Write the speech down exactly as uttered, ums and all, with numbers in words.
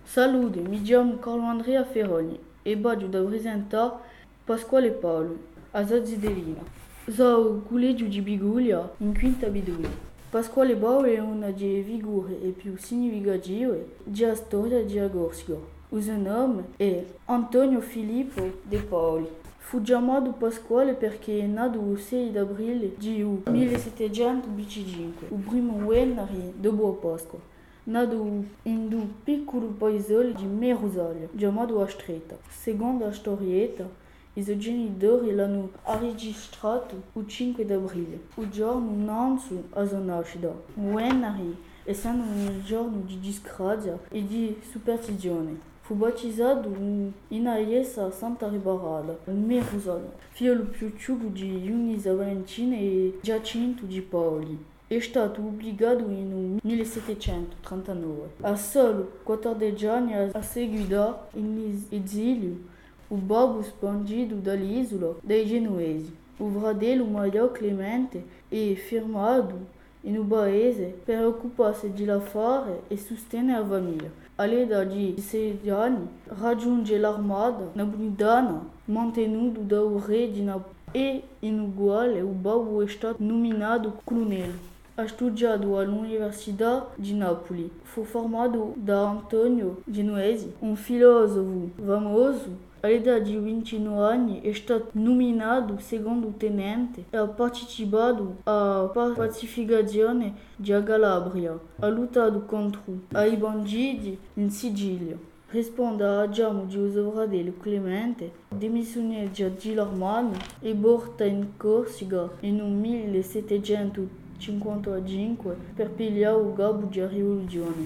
Salute, mi chiamo Carlo Andrea Ferroni e voglio da presentare Pasquale Paolo, a Zazziderina. Sono al collegio di Biguglia, in quinta B due. Pasquale Paolo è una delle figure più significative della storia di Agorsica. Il suo nome è Antonio Filippo De Paoli. Fu chiamato Pasquale perché è nato il sei aprile di millesettecentoventicinque, il primo venerdì dopo Pasqua. Nato in un piccolo paesolo di Merusalem, chiamato A Stretta. Secondo la storietta, i suoi genitori l'hanno registrato il cinque aprile, il giorno innanzi alla sua nascita. Il venerdì, essendo un giorno di disgrazia e di superstizione. Fu battezzato in una chiesa Santa Reparata, a Merusalem, figlio più piccolo di Eunice Valentina e Giacinto di Paoli. È stato pubblicato nel millesettecentotrentanove. A solo quattordici anni ha seguito in esilio il babbo spargito dall'isola dei Genovesi. Il fratello maggiore Clemente è fermato in un paese per occuparsi dell'affare e sostenere la famiglia. All'età di sedici anni raggiunge l'armata napolitana mantenuta dal re di Napoli e in uguale il babbo è stato nominato colonnello. Ha studiato all'Università di Napoli. Fu formato da Antonio Genuesi, un filosofo famoso. All'età di ventinove anni è stato nominato secondo tenente e ha partecipato alla pacificazione di Calabria. Ha lottato contro i banditi in Sicilia. Risponde al chiamo di suo fratello Clemente, dimissionneggia dall'armata e porta in Corsica nel millesettecentocinquantacinque per pigliare il capo della rivoluzione.